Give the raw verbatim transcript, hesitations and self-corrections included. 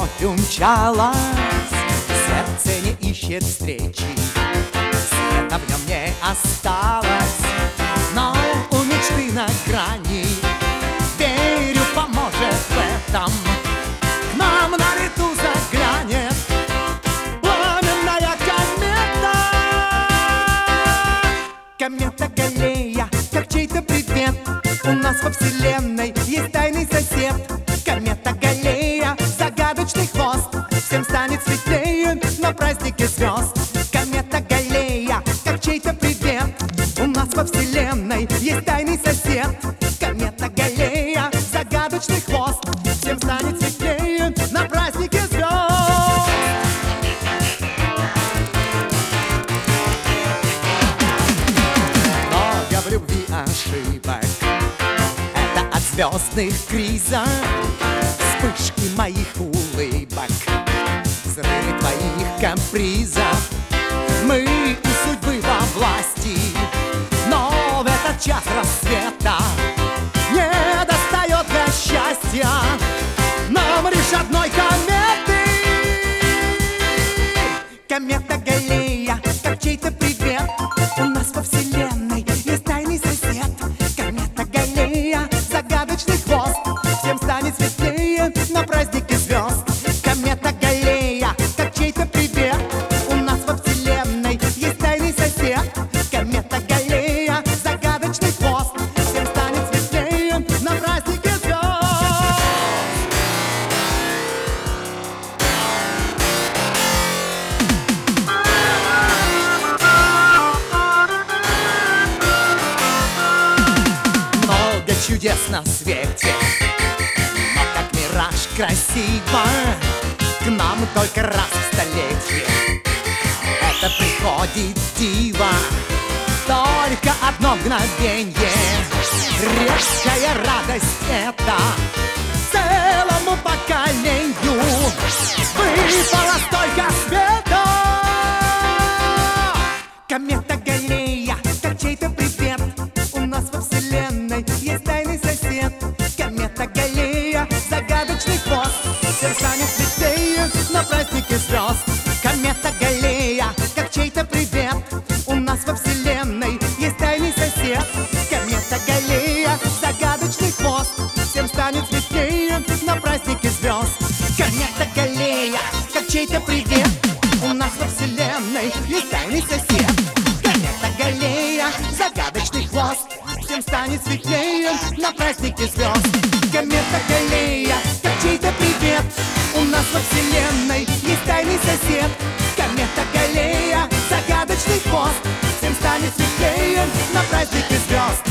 вновь умчалась, сердце не ищет встречи, света в нем не осталось, но у мечты на грани, верю, поможет в этом. К нам на лету заглянет пламенная комета. Комета Галлея, как чей-то привет. У нас во вселенной есть тайный сосед. Комета Галлея, загадочный хвост, всем станет светлее на празднике звезд. Комета Галлея, как чей-то привет. У нас во вселенной есть тайный сосед. Комета Галлея, загадочный хвост, всем станет светлее на празднике звезд. Много в любви ошибок, это от звездных кризов, вспышки моих улыбок, взрывы твоих капризов. Мы у судьбы во власти, но в этот час рассвета не достает для счастья нам лишь одной кометы. Комета Галлея, как чей-то привет. У нас во вселенной есть тайный сосед. Комета Галлея, загадочный хвост, всем станет светлее на празднике звезд. Комета Галлея, как чей-то привет. У нас во вселенной есть тайный сосед. Комета Галлея, загадочный хвост, всем станет светлее на празднике звезд. Много чудес на свете, но как мираж красиво. К нам только раз в столетие это приходит диво. Только одно мгновенье, резкая радость это целому поколению выпало столько света. Комета Галлея, как чей-то привет. У нас во вселенной есть тайный сосед. Комета Галлея, загадочный хвост, всем станет светлее на празднике звезд. Комета Галлея, как чей-то привет. У нас во вселенной есть тайный сосед. Комета Галлея, загадочный хвост, всем станет светлее на празднике звезд. Комета Галлея, как чей-то привет. У нас во вселенной есть тайный сосед. Комета Галлея, загадочный хвост, всем станет светлее на празднике звезд. Комета Галлея, как чей-то привет. У нас во вселенной есть тайный сосед. Комета Галлея, загадочный хвост, всем станет светлее на празднике звезд.